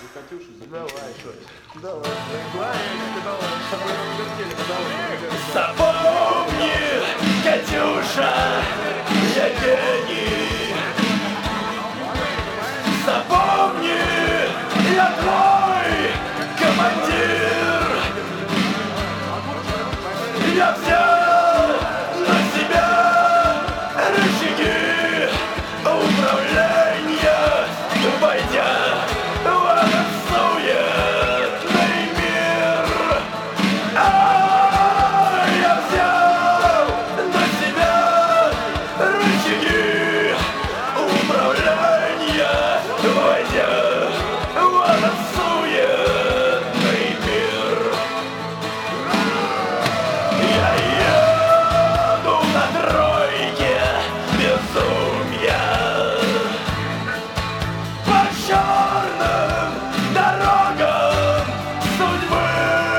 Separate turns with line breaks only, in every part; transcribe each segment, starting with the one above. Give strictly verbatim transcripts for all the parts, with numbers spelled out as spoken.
За Катюшу, за
Давай,
Катюшу.
давай, давай, давай.
Запомни, Катюша, я гений. Запомни, я твой командир. Я взял на себя рычаги управления, войдя в этот суетный мир. А я взял на себя рычаги управления, войдя в этот суетный мир. Я еду на тройке безумия по черным дорогам судьбы,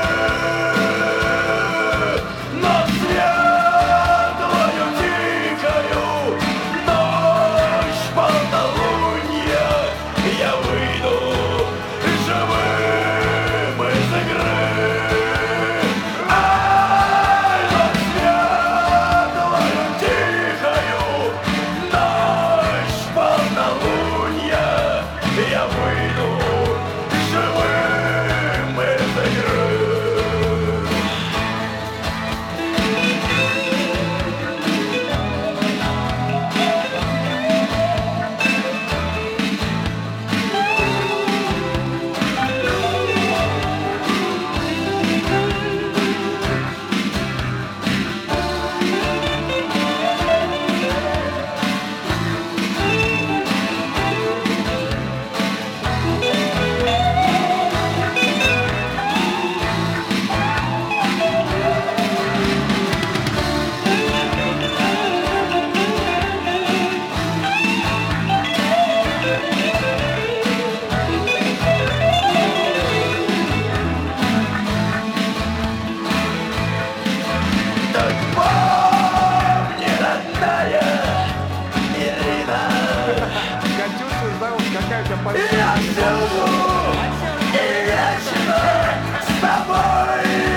но светлою тихою ночь полнолуния я выйду живым из игры. Ай, но светлою тихою ночь полнолуния я выйду живым из игры. Так помни, родная Ирина,
Катюша, зовут, какая у тебя
я
позиция?
живу и вечно с тобой.